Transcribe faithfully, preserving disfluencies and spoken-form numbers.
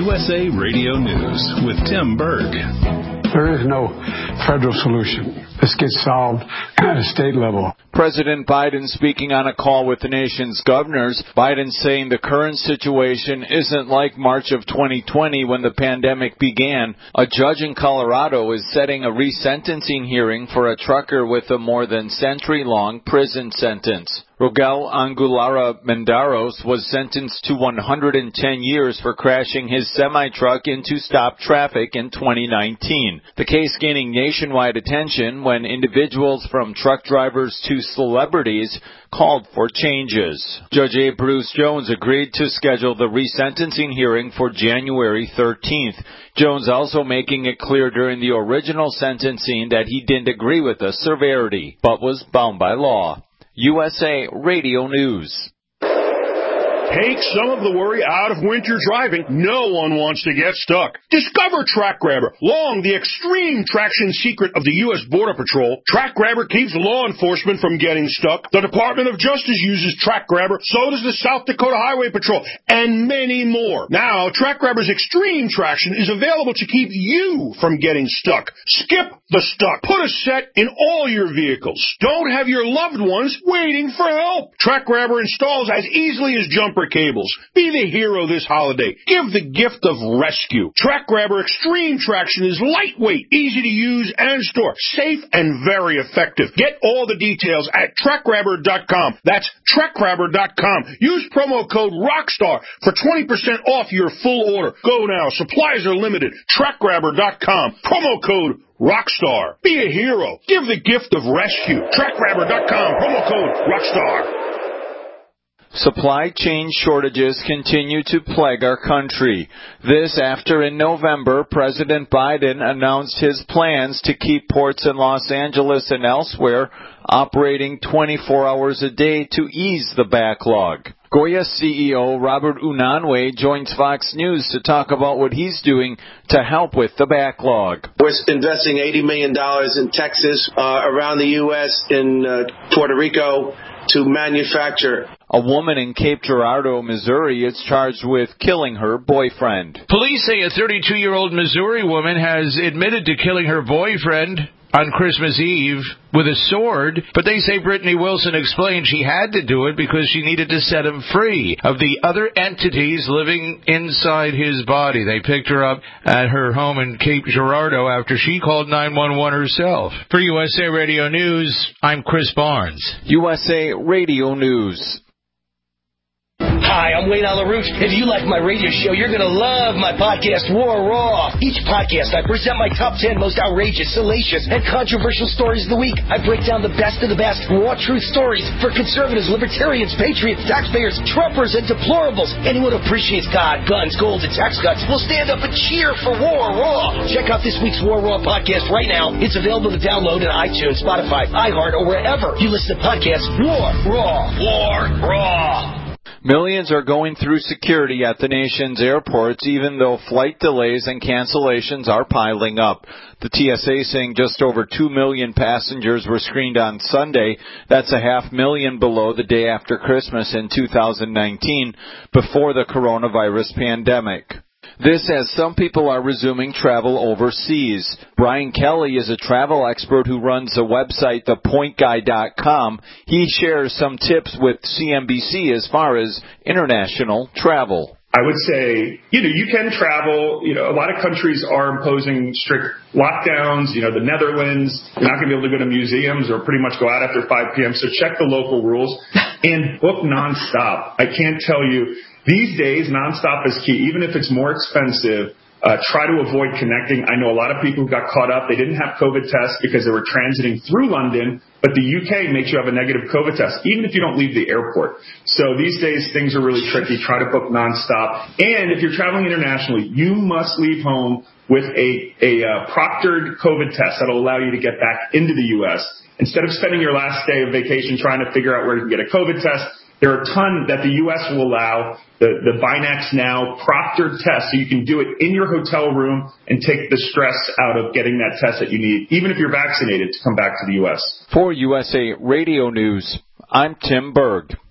U S A Radio News with Tim Berg. There is no federal solution. This gets solved at a state level. President Biden speaking on a call with the nation's governors. Biden saying the current situation isn't like March of twenty twenty when the pandemic began. A judge in Colorado is setting a resentencing hearing for a trucker with a more than century-long prison sentence. Rogel Angulara Mendaros was sentenced to one hundred ten years for crashing his semi-truck into stopped traffic in twenty nineteen. The case gaining nationwide attention when individuals from truck drivers to celebrities called for changes. Judge A. Bruce Jones agreed to schedule the resentencing hearing for January thirteenth. Jones also making it clear during the original sentencing that he didn't agree with the severity, but was bound by law. U S A Radio News. Take some of the worry out of winter driving. No one wants to get stuck. Discover Track Grabber, long the extreme traction secret of the U S Border Patrol. Track Grabber keeps law enforcement from getting stuck. The Department of Justice uses Track Grabber. So does the South Dakota Highway Patrol, and many more. Now, Track Grabber's extreme traction is available to keep you from getting stuck. Skip the stuck. Put a set in all your vehicles. Don't have your loved ones waiting for help. Track Grabber installs as easily as jumper cables. Be the hero this holiday. Give the gift of rescue. Track Grabber Extreme Traction is lightweight, easy to use and store, safe and very effective. Get all the details at track grabber dot com. That's track grabber dot com. Use promo code ROCKSTAR for twenty percent off your full order. Go now. Supplies are limited. track grabber dot com. Promo code ROCKSTAR. Be a hero. Give the gift of rescue. track grabber dot com. Promo code ROCKSTAR. Supply chain shortages continue to plague our country. This after in November, President Biden announced his plans to keep ports in Los Angeles and elsewhere operating twenty-four hours a day to ease the backlog. Goya C E O Robert Unanue joins Fox News to talk about what he's doing to help with the backlog. We're investing eighty million dollars in Texas, uh, around the U S, in uh, Puerto Rico, to manufacture. A woman in Cape Girardeau, Missouri, is charged with killing her boyfriend. Police say a thirty-two-year-old Missouri woman has admitted to killing her boyfriend on Christmas Eve with a sword, but they say Brittany Wilson explained she had to do it because she needed to set him free of the other entities living inside his body. They picked her up at her home in Cape Girardeau after she called nine one one herself. For U S A Radio News, I'm Chris Barnes. U S A Radio News. Hi, I'm Wayne LaRouche. If you like my radio show, you're going to love my podcast, War Raw. Each podcast, I present my top ten most outrageous, salacious, and controversial stories of the week. I break down the best of the best raw truth stories for conservatives, libertarians, patriots, taxpayers, Trumpers, and deplorables. Anyone who appreciates God, guns, gold, and tax cuts will stand up and cheer for War Raw. Check out this week's War Raw podcast right now. It's available to download on iTunes, Spotify, iHeart, or wherever you listen to podcasts. War Raw. War Raw. Millions are going through security at the nation's airports, even though flight delays and cancellations are piling up. The T S A saying just over two million passengers were screened on Sunday. That's a half million below the day after Christmas in two thousand nineteen, before the coronavirus pandemic. This as some people are resuming travel overseas. Brian Kelly is a travel expert who runs a website, the point guy dot com. He shares some tips with C N B C as far as international travel. I would say, you know, you can travel. You know, a lot of countries are imposing strict lockdowns. You know, the Netherlands, you're not going to be able to go to museums or pretty much go out after five p.m. So check the local rules and book nonstop. I can't tell you. These days, nonstop is key. Even if it's more expensive, uh, try to avoid connecting. I know a lot of people who got caught up. They didn't have COVID tests because they were transiting through London, but the U K makes you have a negative COVID test, even if you don't leave the airport. So these days, things are really tricky. Try to book nonstop. And if you're traveling internationally, you must leave home with a, a uh, proctored COVID test that'll allow you to get back into the U S. Instead of spending your last day of vacation trying to figure out where you can get a COVID test, there are a ton that the U S will allow, the, the Binax Now proctored test, so you can do it in your hotel room and take the stress out of getting that test that you need, even if you're vaccinated, to come back to the U S. For U S A Radio News, I'm Tim Berg.